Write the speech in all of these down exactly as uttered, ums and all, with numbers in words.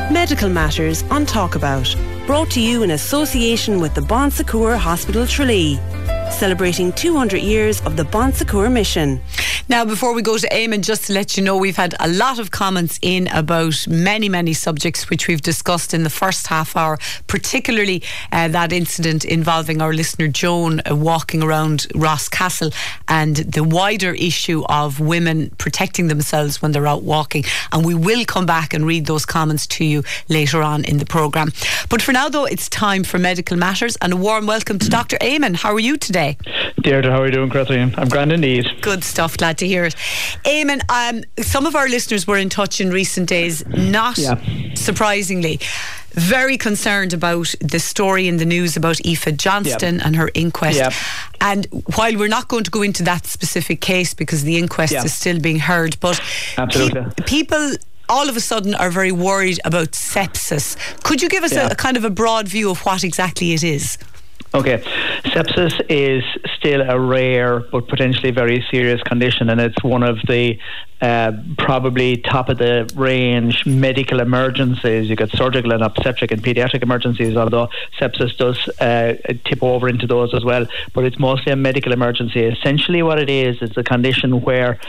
Medical Matters on Talk About. Brought to you in association with the Bon Secours Hospital Tralee. Celebrating two hundred years of the Bon Secours mission. Now, before we go to Eamon, just to let you know, we've had a lot of comments in about many, many subjects which we've discussed in the first half hour, particularly uh, that incident involving our listener Joan uh, walking around Rosscastle, and the wider issue of women protecting themselves when they're out walking. And we will come back and read those comments to you later on in the programme. But for now, though, it's time for Medical Matters, and a warm welcome to Doctor Eamon. How are you today? Deirdre, how are you doing, Christine? I'm grand indeed. Good stuff, glad to hear it. Eamon, um, some of our listeners were in touch in recent days, not yeah. surprisingly, very concerned about the story in the news about Aoife Johnston yep. and her inquest. Yep. And while we're not going to go into that specific case because the inquest yep. is still being heard, but Absolutely. Pe- people all of a sudden are very worried about sepsis. Could you give us yep. a, a kind of a broad view of what exactly it is? Okay, sepsis is still a rare but potentially very serious condition, and it's one of the uh, probably top of the range medical emergencies. You get surgical and obstetric and paediatric emergencies, although sepsis does uh, tip over into those as well, but it's mostly a medical emergency. Essentially what it is is a condition where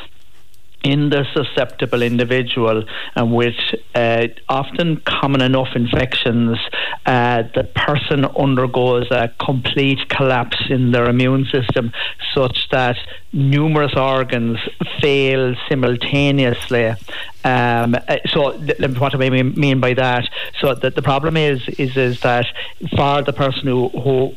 in the susceptible individual, and with uh, often common enough infections, uh, the person undergoes a complete collapse in their immune system such that numerous organs fail simultaneously. Um, so th- what do I mean by that? So the, the problem is, is is that for the person who, who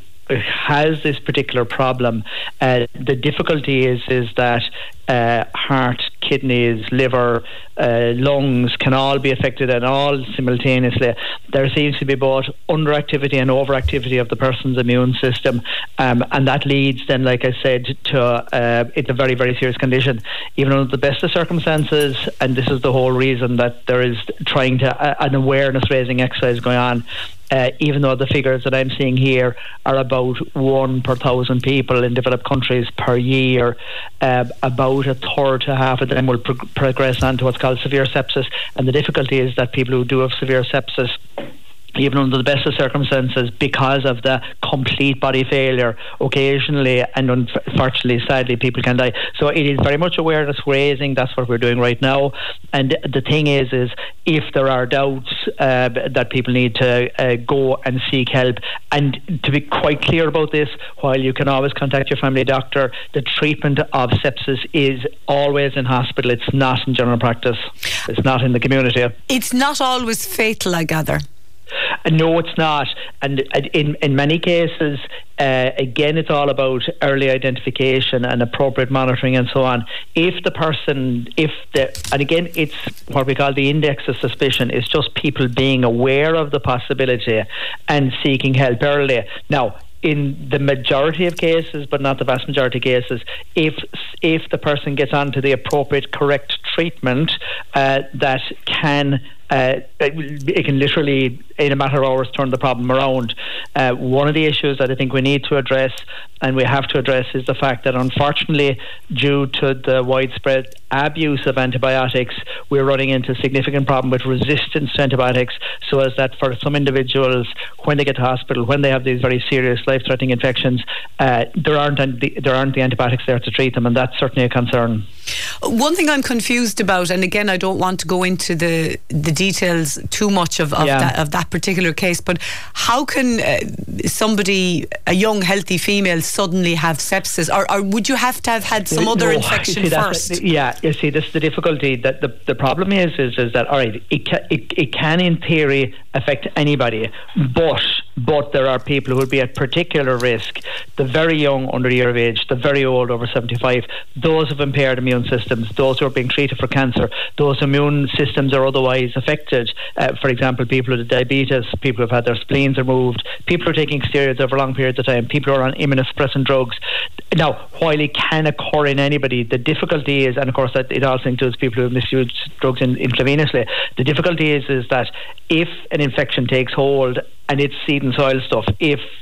has this particular problem, uh, the difficulty is is that uh, heart, kidneys, liver, uh, lungs can all be affected and all simultaneously. There seems to be both underactivity and overactivity of the person's immune system, um, and that leads then, like I said, to uh, it's a very, very serious condition. Even under the best of circumstances, and this is the whole reason that there is trying to uh, an awareness raising exercise going on. Uh, even though the figures that I'm seeing here are about one per thousand people in developed countries per year, uh, about a third to half of them will pro- progress on to what's called severe sepsis. And the difficulty is that people who do have severe sepsis, even under the best of circumstances, because of the complete body failure, occasionally and unfortunately, sadly, people can die. So it is very much awareness raising. That's what we're doing right now. And the thing is, is if there are doubts uh, that people need to uh, go and seek help. And to be quite clear about this, while you can always contact your family doctor, the treatment of sepsis is always in hospital. It's not in general practice. It's not in the community. It's not always fatal, I gather. Uh, no, it's not. And in in many cases, uh, again, it's all about early identification and appropriate monitoring and so on. If the person, if the, and again, it's what we call the index of suspicion, is just people being aware of the possibility and seeking help early. Now, in the majority of cases, but not the vast majority of cases, if if the person gets onto the appropriate, correct treatment, uh, that can uh, it can literally, in a matter of hours, turn the problem around. Uh, one of the issues that I think we need to address, and we have to address, is the fact that unfortunately, due to the widespread abuse of antibiotics, we're running into a significant problem with resistance to antibiotics, so as that for some individuals, when they get to hospital, when they have these very serious life-threatening infections, uh, there aren't the, there aren't the antibiotics there to treat them, and that's certainly a concern. One thing I'm confused about, and again, I don't want to go into the the details too much of, of, yeah. that, of that particular case, but how can uh, somebody, a young healthy female, suddenly have sepsis, or, or would you have to have had some other no, infection see, first? Yeah, you see, this is the difficulty. That the, the problem is, is is that all right, it can, it, it can in theory affect anybody, but but there are people who would be at particular risk: the very young under the year of age, the very old over seventy-five, those with impaired immune systems, those who are being treated for cancer, those immune systems are otherwise affected. Uh, for example, people with diabetes, people who have had their spleens removed, people who are taking steroids over long periods of time, people who are on immunosuppressant drugs. Now, while it can occur in anybody, the difficulty is, and of course that it also includes people who misuse drugs in, intravenously, the difficulty is, is that if an infection takes hold and it's seed and soil stuff, if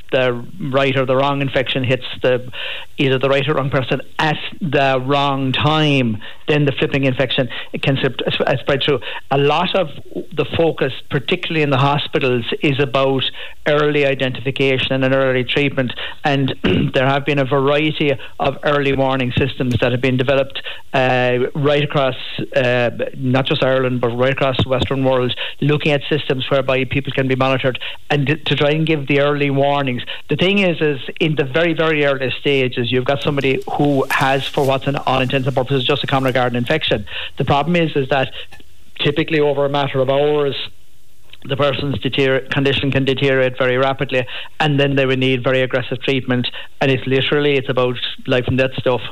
the right or the wrong infection hits the either the right or wrong person at the wrong time, then the flipping infection can spread through. A lot of the focus, particularly in the hospitals, is about early identification and early treatment, and there have been a variety of early warning systems that have been developed uh, right across uh, not just Ireland but right across the Western world, looking at systems whereby people can be monitored and to, to try and give the early warnings. The thing is, is in the very, very early stages, you've got somebody who has, for what's an all intents and purposes, just a common garden infection. The problem is, is that typically over a matter of hours, the person's deterior- condition can deteriorate very rapidly, and then they would need very aggressive treatment. And it's literally, it's about life and death stuff.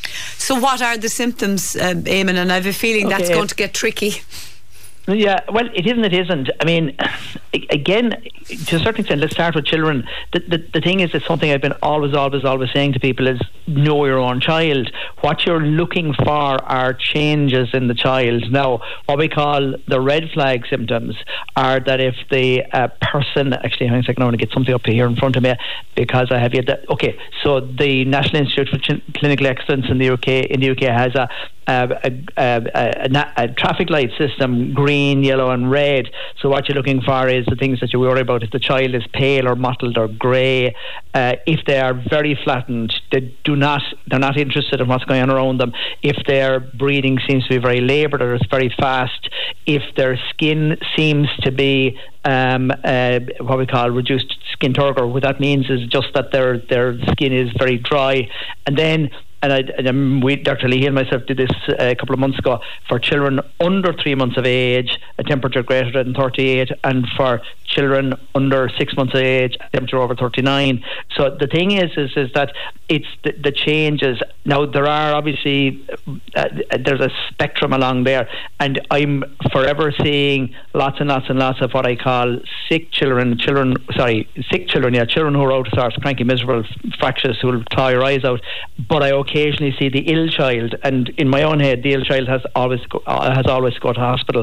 So what are the symptoms, uh, Eamon? And I have a feeling okay. that's going to get tricky. Yeah, well, it isn't, it isn't. I mean, again, to a certain extent, let's start with children. The, the, the thing is, it's something I've been always, always, always saying to people is know your own child. What you're looking for are changes in the child. Now, what we call the red flag symptoms are that if the uh, person, actually, hang on a second, I want to get something up here in front of me because I have you. That, okay, so the National Institute for Ch- Clinical Excellence in the U K in the U K has a Uh, a, a, a, a traffic light system, green, yellow and red. So what you're looking for is the things that you worry about. If the child is pale or mottled or grey, uh, if they are very flattened, they do not, they're not interested in what's going on around them. If their breathing seems to be very laboured or it's very fast, if their skin seems to be um, uh, what we call reduced skin turgor, what that means is just that their their skin is very dry. And then And, I, and we, Doctor Leahy and myself did this uh, a couple of months ago for children under three months of age, a temperature greater than thirty-eight, and for children under six months of age, a temperature over thirty-nine. So the thing is, is, is that it's the, the changes. Now, there are obviously, uh, there's a spectrum along there, and I'm forever seeing lots and lots and lots of what I call sick children, children, sorry, sick children, yeah, children who are out of sorts, cranky, miserable, fractious, who will claw your eyes out. But I occasionally see the ill child, and in my own head, the ill child has always go, uh, has always to go to hospital.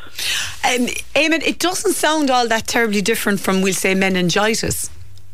Um, Eamon, it doesn't sound all that terribly different from, we'll say, meningitis.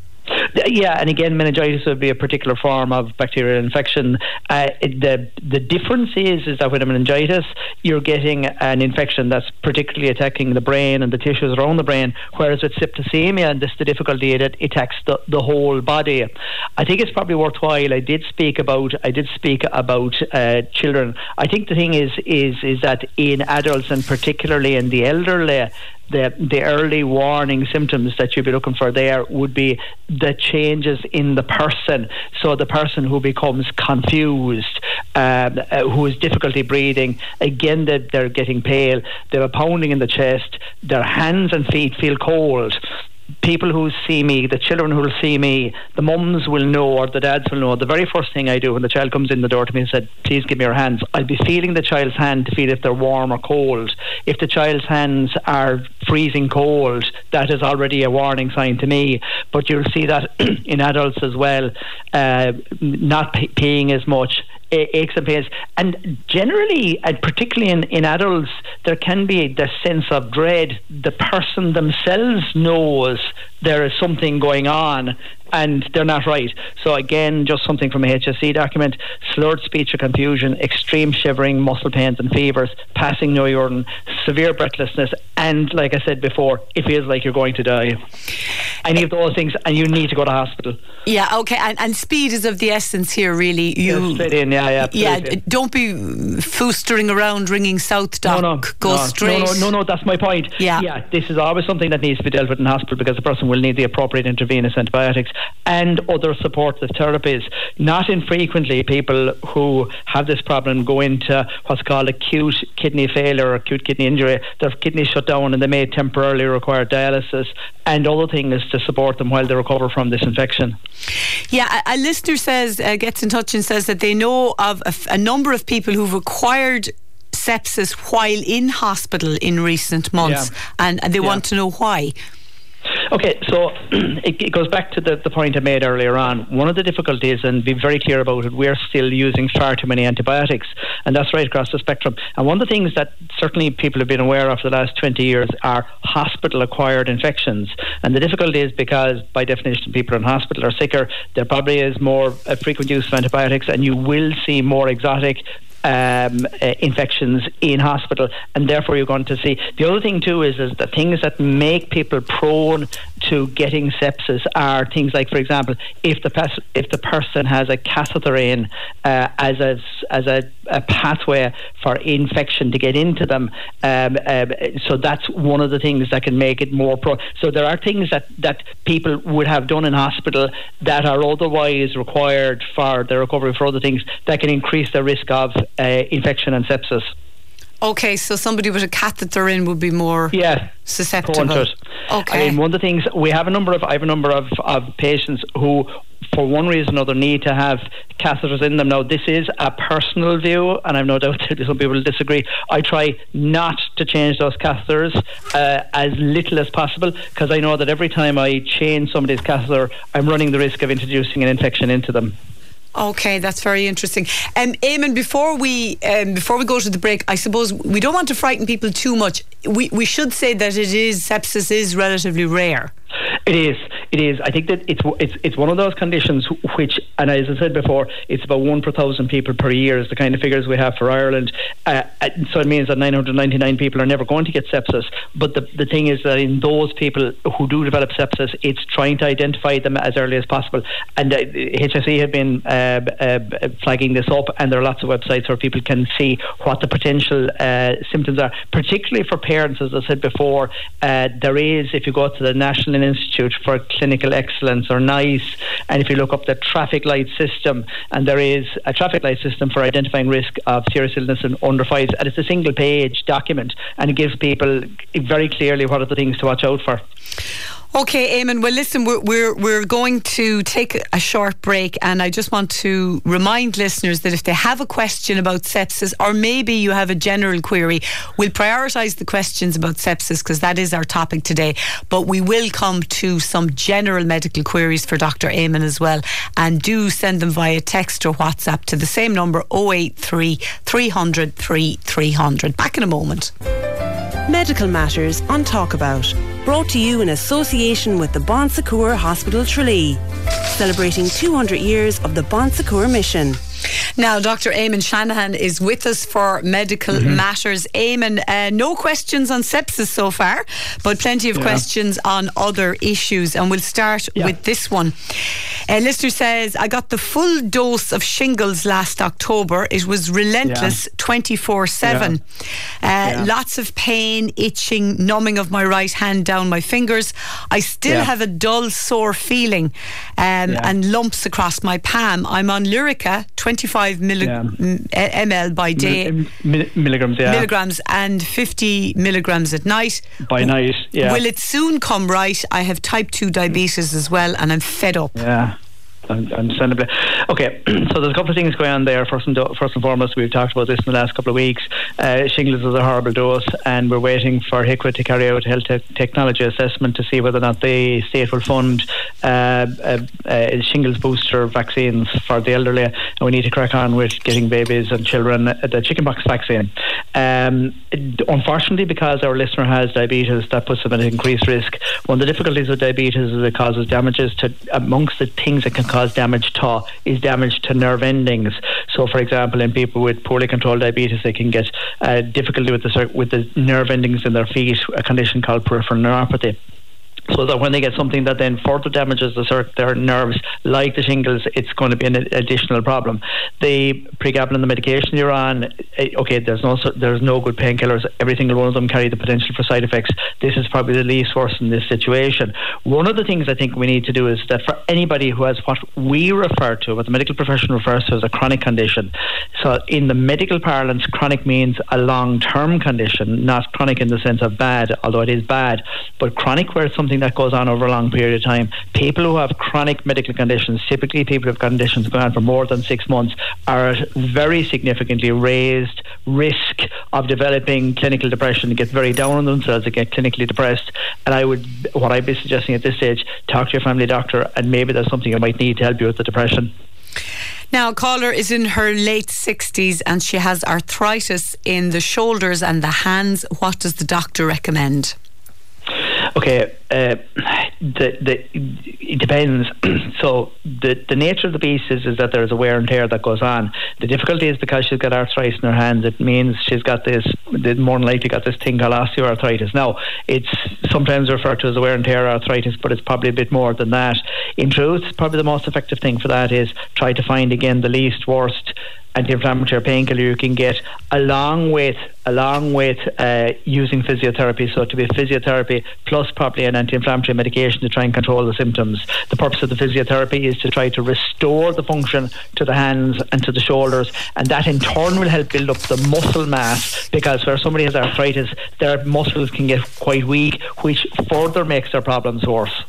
Yeah, and again, meningitis would be a particular form of bacterial infection. Uh, the the difference is is that with a meningitis, you're getting an infection that's particularly attacking the brain and the tissues around the brain, whereas with septicemia, and this is the difficulty, it attacks the, the whole body. I think it's probably worthwhile. I did speak about I did speak about uh, children. I think the thing is is is that in adults, and particularly in the elderly, The, the early warning symptoms that you'd be looking for there would be the changes in the person. So the person who becomes confused, um, uh, who has difficulty breathing, again, they're, they're getting pale, they have a pounding in the chest, their hands and feet feel cold. People who see me, the children who will see me, the mums will know, or the dads will know. The very first thing I do when the child comes in the door to me and said, please give me your hands, I'll be feeling the child's hand to feel if they're warm or cold. If the child's hands are freezing cold, that is already a warning sign to me. But you'll see that in adults as well, uh, not pe- peeing as much, aches and pains, and generally, and particularly in, in adults, there can be the sense of dread. The person themselves knows there is something going on and they're not right. So again, just something from a H S C document: slurred speech or confusion, extreme shivering, muscle pains and fevers, passing no urine, severe breathlessness, and like I said before, it feels like you're going to die. Any of those things, and you need to go to hospital. Yeah, okay, and, and speed is of the essence here, really. You, yeah, straight in, yeah, yeah. Yeah, don't be foostering around ringing South Doc. No, no, go no, straight. No, no, no, no, that's my point. Yeah. Yeah, this is always something that needs to be dealt with in hospital, because the person will need the appropriate intravenous antibiotics and other supportive therapies. Not infrequently, people who have this problem go into what's called acute kidney failure or acute kidney injury. Their kidneys shut down and they may temporarily require dialysis and other things to support them while they recover from this infection. Yeah, a, a listener says, uh, gets in touch and says that they know of a, a number of people who've required sepsis while in hospital in recent months, yeah. and, and they yeah. want to know why. Okay, so it, it goes back to the, the point I made earlier on. One of the difficulties, and be very clear about it, we're still using far too many antibiotics, and that's right across the spectrum. And one of the things that certainly people have been aware of for the last twenty years are hospital-acquired infections. And the difficulty is because, by definition, people in hospital are sicker. There probably is more uh, frequent use of antibiotics, and you will see more exotic Um, uh, infections in hospital, and therefore you're going to see. The other thing too is, is the things that make people prone to getting sepsis are things like, for example, if the pers- if the person has a catheter in uh, as a as a, a pathway for infection to get into them, um, uh, so that's one of the things that can make it more prone. So there are things that that people would have done in hospital that are otherwise required for the recovery for other things that can increase the risk of Uh, infection and sepsis. Okay, so somebody with a catheter in would be more yeah, susceptible. Okay. I mean, one of the things we have a number of I have a number of, of patients who, for one reason or another, need to have catheters in them. Now, this is a personal view, and I've no doubt that some people will disagree. I try not to change those catheters uh, as little as possible, because I know that every time I change somebody's catheter, I'm running the risk of introducing an infection into them. Okay, that's very interesting. Um, Eamon, before we um, before we go to the break, I suppose we don't want to frighten people too much. We we should say that it is sepsis is relatively rare. It is. It is. I think that it's it's it's one of those conditions which, and as I said before, it's about one per thousand people per year is the kind of figures we have for Ireland. Uh, so it means that nine hundred ninety-nine people are never going to get sepsis. But the the thing is that in those people who do develop sepsis, it's trying to identify them as early as possible. And uh, H S E have been uh, uh, flagging this up, and there are lots of websites where people can see what the potential uh, symptoms are, particularly for parents. As I said before, uh, there is, if you go to the National Institute for Clinical Excellence, or NICE, and if you look up the traffic light system, and there is a traffic light system for identifying risk of serious illness in under fives, and it's a single page document, and it gives people very clearly what are the things to watch out for. Okay, Eamon, well listen, we're, we're we're going to take a short break, and I just want to remind listeners that if they have a question about sepsis, or maybe you have a general query, we'll prioritise the questions about sepsis because that is our topic today, but we will come to some general medical queries for Doctor Eamon as well, and do send them via text or WhatsApp to the same number, oh eight three, three hundred, three three hundred. Back in a moment. Medical Matters on Talk About, brought to you in association with the Bon Secours Hospital Tralee, celebrating two hundred years of the Bon Secours mission. Now, Doctor Eamon Shanahan is with us for Medical mm-hmm. Matters. Eamon, uh, no questions on sepsis so far, but plenty of yeah. questions on other issues, and we'll start yeah. with this one. A listener says, I got the full dose of shingles last October. It was relentless yeah. twenty-four seven. Yeah. Uh, yeah. Lots of pain, itching, numbing of my right hand down my fingers. I still yeah. have a dull, sore feeling um, yeah. and lumps across my palm. I'm on Lyrica, twenty-five milli- yeah. ml by day, Mil- milligrams, yeah. milligrams, and fifty milligrams at night. By night, yeah. Will it soon come right? I have type two diabetes as well, and I'm fed up. Yeah. Understandably. Okay, so there's a couple of things going on there. First and, do- first and foremost, we've talked about this in the last couple of weeks. Uh, shingles is a horrible dose, and we're waiting for H I C W A to carry out a health te- technology assessment to see whether or not the state will fund uh, uh, uh, shingles booster vaccines for the elderly, and we need to crack on with getting babies and children uh, the chickenpox vaccine. Um, unfortunately, because our listener has diabetes, that puts them at increased risk. One of the difficulties with diabetes is it causes damages to, amongst the things that can cause damage to is damage to nerve endings. So, for example, in people with poorly controlled diabetes, they can get uh, difficulty with the with the nerve endings in their feet, a condition called peripheral neuropathy. So that when they get something that then further damages the, their nerves, like the shingles, it's going to be an additional problem. The pregabalin, the medication you're on, okay, there's no there's no good painkillers. Every single one of them carry the potential for side effects. This is probably the least worse in this situation. One of the things I think we need to do is that for anybody who has what we refer to, what the medical profession refers to as a chronic condition. So in the medical parlance, chronic means a long-term condition, not chronic in the sense of bad, although it is bad, but chronic where it's something something that goes on over a long period of time. People who have chronic medical conditions, typically people who have conditions going on for more than six months, are at very significantly raised risk of developing clinical depression. They get very down on themselves, they get clinically depressed. And I would, what I'd be suggesting at this stage, talk to your family doctor, and maybe there's something you might need to help you with the depression. Now, a caller is in her late sixties and she has arthritis in the shoulders and the hands. What does the doctor recommend? Okay, uh, the, the, it depends. So the, the nature of the beast is, is that there's a wear and tear that goes on. The difficulty is because she's got arthritis in her hands, it means she's got this, more than likely got this thing called osteoarthritis. Now, it's sometimes referred to as a wear and tear arthritis, but it's probably a bit more than that. In truth, probably the most effective thing for that is try to find, again, the least worst anti-inflammatory painkiller you can get, along with along with uh, using physiotherapy. So to be physiotherapy plus probably an anti-inflammatory medication to try and control the symptoms. The purpose of the physiotherapy is to try to restore the function to the hands and to the shoulders, and that in turn will help build up the muscle mass, because where somebody has arthritis, their muscles can get quite weak, which further makes their problems worse.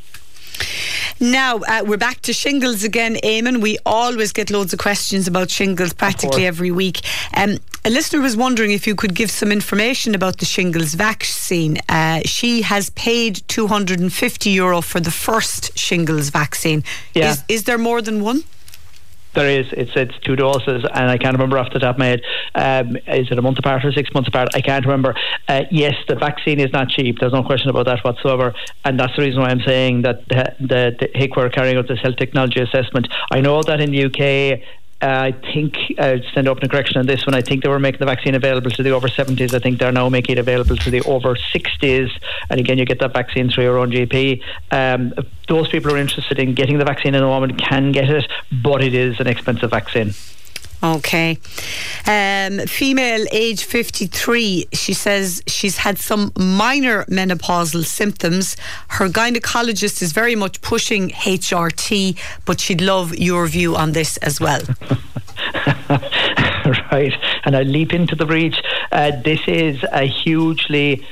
Now, uh, we're back to shingles again, Eamon. We always get loads of questions about shingles practically every week. Um, a listener was wondering if you could give some information about the shingles vaccine. Uh, she has paid two hundred fifty euro for the first shingles vaccine. Yeah. Is, is there more than one? There is. It's it's two doses, and I can't remember off the top of my head. Um, is it a month apart or six months apart? I can't remember. Uh, yes, the vaccine is not cheap. There's no question about that whatsoever, and that's the reason why I'm saying that the, the, the H I C W are carrying out this health technology assessment. I know that in the U K, Uh, I think, uh, stand up in a correction on this one, I think they were making the vaccine available to the over seventies. I think they're now making it available to the over sixties. And again, you get that vaccine through your own G P. Um, those people who are interested in getting the vaccine in the moment can get it, but it is an expensive vaccine. Okay. Um, female, age fifty-three. She says she's had some minor menopausal symptoms. Her gynecologist is very much pushing H R T, but she'd love your view on this as well. Right. And I leap into the breach. Uh, this is a hugely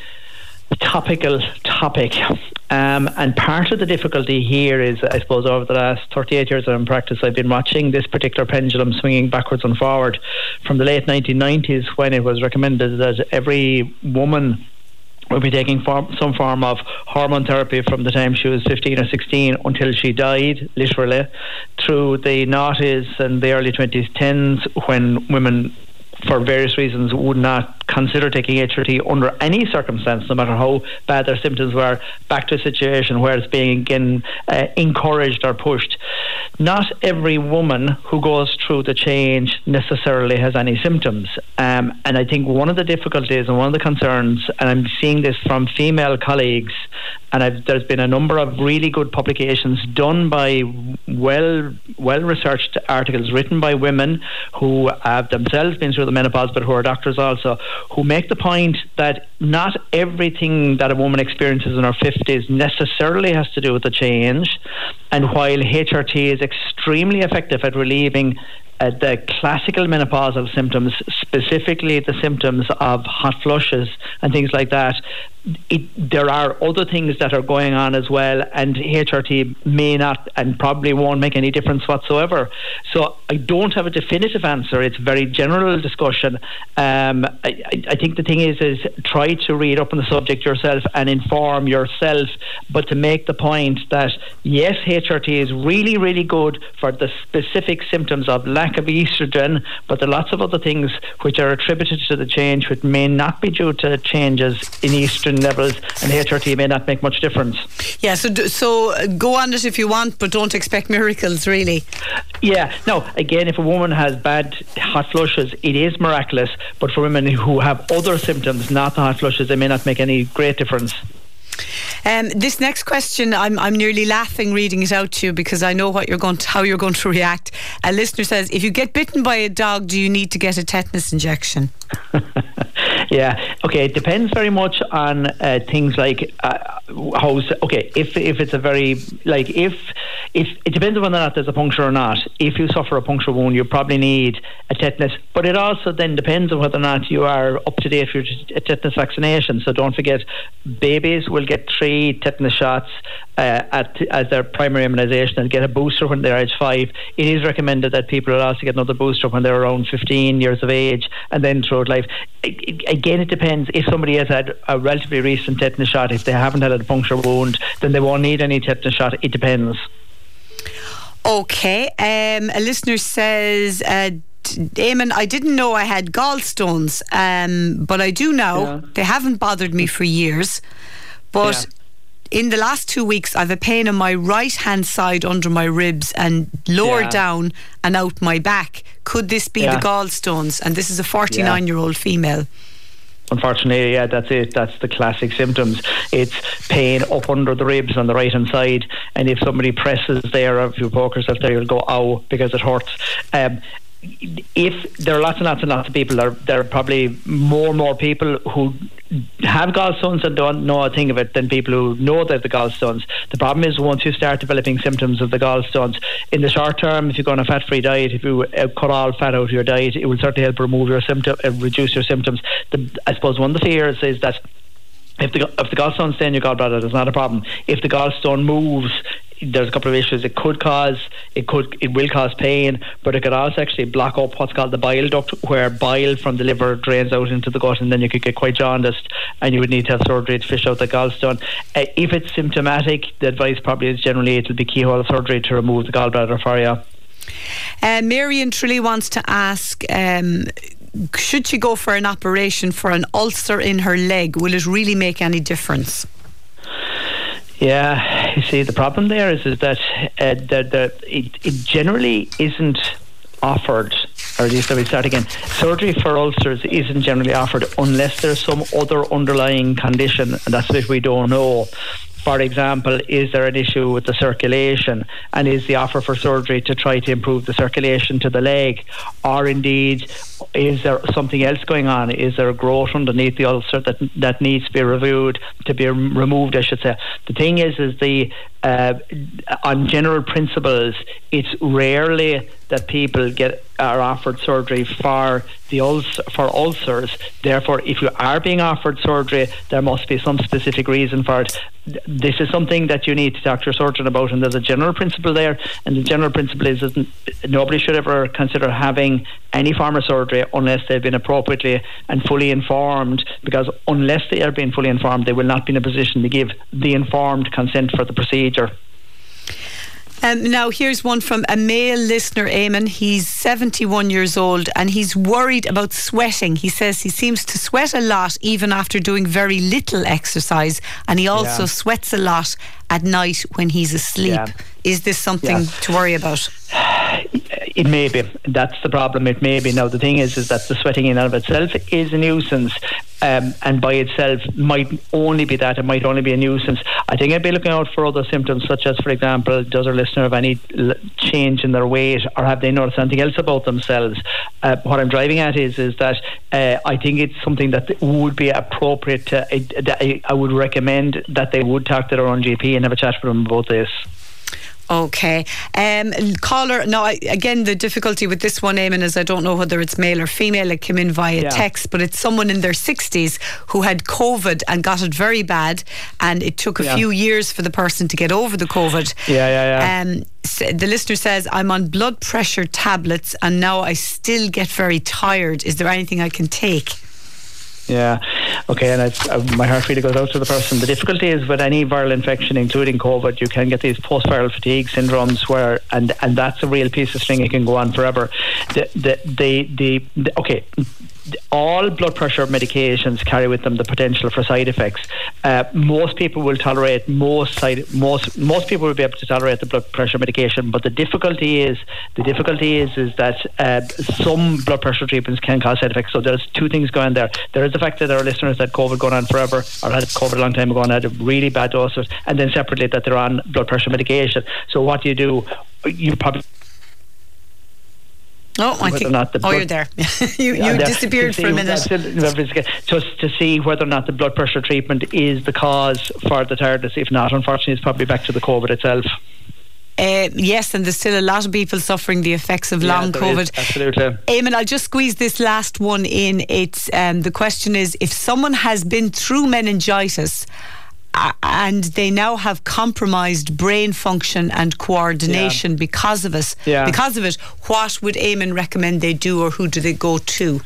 topical topic. Um, and part of the difficulty here is, I suppose, over the last thirty-eight years of practice, I've been watching this particular pendulum swinging backwards and forward from the late nineteen nineties, when it was recommended that every woman would be taking form, some form of hormone therapy from the time she was fifteen or sixteen until she died, literally, through the noughties and the early twenties, tens, when women, for various reasons, would not consider taking H R T under any circumstance, no matter how bad their symptoms were, back to a situation where it's being again uh, encouraged or pushed. Not every woman who goes through the change necessarily has any symptoms. Um, and I think one of the difficulties and one of the concerns, and I'm seeing this from female colleagues, and I've, there's been a number of really good publications done by well well researched articles written by women who have themselves been through the menopause, but who are doctors also, who make the point that not everything that a woman experiences in her fifties necessarily has to do with the change. And while H R T is extremely effective at relieving Uh, the classical menopausal symptoms, specifically the symptoms of hot flushes and things like that, it, there are other things that are going on as well, and H R T may not and probably won't make any difference whatsoever. So I don't have a definitive answer. It's a very general discussion. Um, I, I think the thing is, is try to read up on the subject yourself and inform yourself, but to make the point that yes, H R T is really, really good for the specific symptoms of lack of estrogen, but there are lots of other things which are attributed to the change which may not be due to changes in estrogen levels, and H R T may not make much difference. Yeah, so so go on it if you want, but don't expect miracles, really. Yeah, no, again, if a woman has bad hot flushes, it is miraculous, but for women who have other symptoms, not the hot flushes, they may not make any great difference. Um, this next question, I'm I'm nearly laughing reading it out to you, because I know what you're going to, how you're going to react. A listener says, if you get bitten by a dog, do you need to get a tetanus injection? Yeah, okay, it depends very much on uh, things like uh, how, okay, if if it's a very, like, if, if it depends on whether or not there's a puncture or not. If you suffer a puncture wound, you probably need a tetanus, but it also then depends on whether or not you are up to date with your tetanus vaccination. So don't forget, babies will get three tetanus shots uh, at as their primary immunisation and get a booster when they're age five. It is recommended that people will also get another booster when they're around fifteen years of age, and then throughout life. It, it, again, it depends. If somebody has had a relatively recent tetanus shot, if they haven't had a puncture wound, then they won't need any tetanus shot. It depends. Okay, um, a listener says, uh, Eamon, I didn't know I had gallstones, um, but I do now. Yeah. They haven't bothered me for years, but yeah. in the last two weeks I've a pain on my right hand side under my ribs and lower yeah. down and out my back. Could this be yeah. the gallstones? And this is a forty-nine year old female. Unfortunately, yeah, that's it. That's the classic symptoms. It's pain up under the ribs on the right hand side, and if somebody presses there, or if you poke yourself there, you'll go ow because it hurts. Um, if there are lots and lots and lots of people, there, there are probably more and more people who have gallstones and don't know a thing of it than people who know they have the gallstones. The problem is once you start developing symptoms of the gallstones, in the short term, if you go on a fat-free diet, if you uh, cut all fat out of your diet, it will certainly help remove your symptom, uh, reduce your symptoms. The, I suppose one of the fears is that if the if the gallstone stay in your gallbladder, there's not a problem. If the gallstone moves, there's a couple of issues. It could cause, it could, it will cause pain, but it could also actually block up what's called the bile duct, where bile from the liver drains out into the gut, and then you could get quite jaundiced, and you would need to have surgery to fish out the gallstone. Uh, if it's symptomatic, the advice probably is generally it'll be keyhole surgery to remove the gallbladder for you. Uh, Marion Trilly wants to ask, um, should she go for an operation for an ulcer in her leg? Will it really make any difference? Yeah, you see, the problem there is, is that uh, the, the, it, it generally isn't offered, or at least let me start again, surgery for ulcers isn't generally offered unless there's some other underlying condition, and that's what we don't know. For example, is there an issue with the circulation, and is the offer for surgery to try to improve the circulation to the leg, or indeed is there something else going on? Is there a growth underneath the ulcer that that needs to be reviewed, to be removed, I should say. The thing is, is the uh, on general principles, it's rarely that people get are offered surgery for the ulcer, for ulcers. Therefore, if you are being offered surgery, there must be some specific reason for it. This is something that you need to talk to your surgeon about, and there's a general principle there, and the general principle is that nobody should ever consider having any form of surgery unless they've been appropriately and fully informed, because unless they are being fully informed, they will not be in a position to give the informed consent for the procedure. Um, now here's one from a male listener, Eamon. He's seventy-one years old and he's worried about sweating. He says he seems to sweat a lot even after doing very little exercise, and he also yeah. sweats a lot at night when he's asleep. Yeah. Is this something yeah. to worry about? It may be. That's the problem. It may be. Now the thing is, is that the sweating in and of itself is a nuisance, um, and by itself might only be that. It might only be a nuisance. I think I'd be looking out for other symptoms, such as, for example, does our listener have any l- change in their weight, or have they noticed anything else about themselves? Uh, what I'm driving at is, is that uh, I think it's something that would be appropriate to, uh, that I, I would recommend that they would talk to their own G P and have a chat with them about this. Okay. Um, caller, no, I, again, the difficulty with this one, Eamon, is I don't know whether it's male or female. It came in via yeah. text, but it's someone in their sixties who had COVID and got it very bad, and it took a yeah. few years for the person to get over the COVID. Yeah, yeah, yeah. Um, so the listener says, I'm on blood pressure tablets and now I still get very tired. Is there anything I can take? Yeah, okay, and it's, uh, my heart really goes out to the person. The difficulty is with any viral infection, including COVID, you can get these post-viral fatigue syndromes where, and, and that's a real piece of string. It can go on forever. The, the, the, the, the okay, all blood pressure medications carry with them the potential for side effects. Uh, most people will tolerate most side most most people will be able to tolerate the blood pressure medication, but the difficulty is the difficulty is is that uh, some blood pressure treatments can cause side effects. So there's two things going there. There is the fact that our listeners had COVID going on forever, or had COVID a long time ago and had a really bad doses, and then separately that they're on blood pressure medication. So what do you do? You probably Oh, I think. Not the oh, you're there. you you disappeared for a minute. Just to see whether or not the blood pressure treatment is the cause for the tiredness. If not, unfortunately, it's probably back to the COVID itself. Uh, yes, and there's still a lot of people suffering the effects of yeah, long COVID. Is, absolutely. Eamon, I'll just squeeze this last one in. It's um, the question is, if someone has been through meningitis uh, and they now have compromised brain function and coordination yeah. because of it, yeah. because of it, what would Eamon recommend they do, or who do they go to?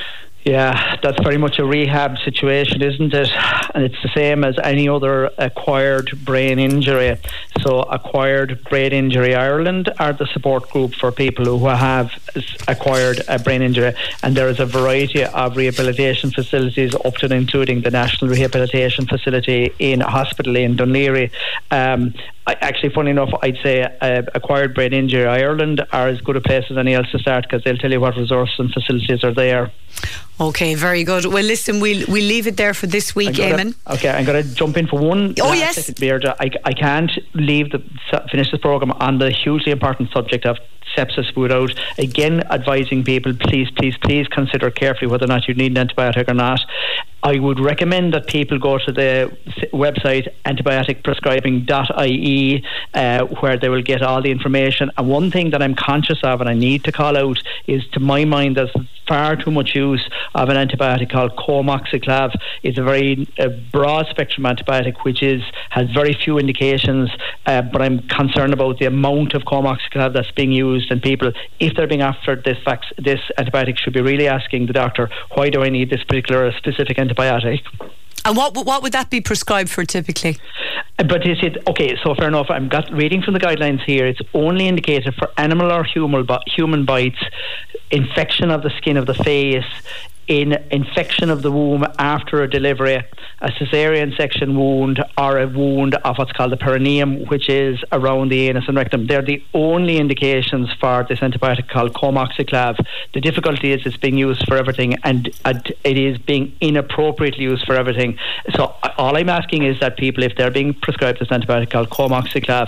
Yeah, that's very much a rehab situation, isn't it? And it's the same as any other acquired brain injury. So Acquired Brain Injury Ireland are the support group for people who have acquired a brain injury, and there is a variety of rehabilitation facilities up to and including the National Rehabilitation Facility in a hospital in Dún Laoghaire. Um, Actually, funny enough, I'd say uh, Acquired Brain Injury Ireland are as good a place as any else to start, because they'll tell you what resources and facilities are there. Okay, very good. Well, listen, we'll we'll leave it there for this week, Eamon. Okay, I'm going to jump in for one. Oh yes, second, Deirdre. I I can't leave the finish this program on the hugely important subject of sepsis without again advising people, please, please, please consider carefully whether or not you need an antibiotic or not. I would recommend that people go to the website antibiotic prescribing dot I E, uh, where they will get all the information. And one thing that I'm conscious of and I need to call out is, to my mind, there's far too much use of an antibiotic called Comoxiclav. It's a very uh, broad spectrum antibiotic which is has very few indications, uh, but I'm concerned about the amount of Comoxiclav that's being used. And people, if they're being offered this, vac- this antibiotic, should be really asking the doctor, why do I need this particular specific antibiotic? Antibiotic. And what what would that be prescribed for typically? But is it okay? So fair enough. I'm got reading from the guidelines here. It's only indicated for animal or human human bites, infection of the skin of the face, in infection of the womb after a delivery, a caesarean section wound, or a wound of what's called the perineum, which is around the anus and rectum. They're the only indications for this antibiotic called Comoxiclav. The difficulty is it's being used for everything, and it is being inappropriately used for everything. So all I'm asking is that people, if they're being prescribed this antibiotic called Comoxiclav,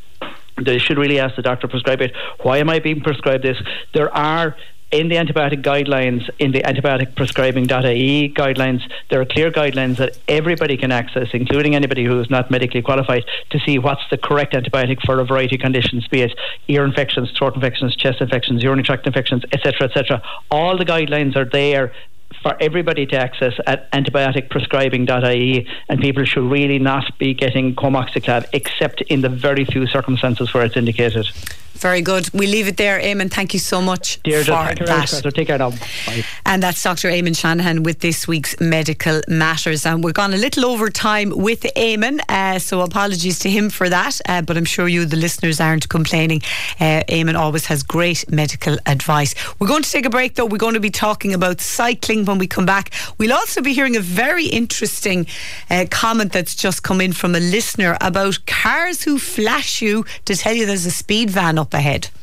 they should really ask the doctor to prescribe it. Why am I being prescribed this? There are in the antibiotic guidelines, in the antibiotic prescribing dot I E guidelines, there are clear guidelines that everybody can access, including anybody who is not medically qualified, to see what's the correct antibiotic for a variety of conditions, be it ear infections, throat infections, chest infections, urinary tract infections, et cetera, et cetera. All the guidelines are there for everybody to access at antibiotic prescribing dot I E, and people should really not be getting Comoxiclav except in the very few circumstances where it's indicated. Very good. We'll leave it there, Eamon. Thank you so much Dear, for thank you that. So take care now. Bye. And that's Doctor Eamon Shanahan with this week's Medical Matters. And we're gone a little over time with Eamon, uh, so apologies to him for that. Uh, but I'm sure you, the listeners, aren't complaining. Uh, Eamon always has great medical advice. We're going to take a break, though. We're going to be talking about cycling when we come back. We'll also be hearing a very interesting uh, comment that's just come in from a listener about cars who flash you to tell you there's a speed van up ahead.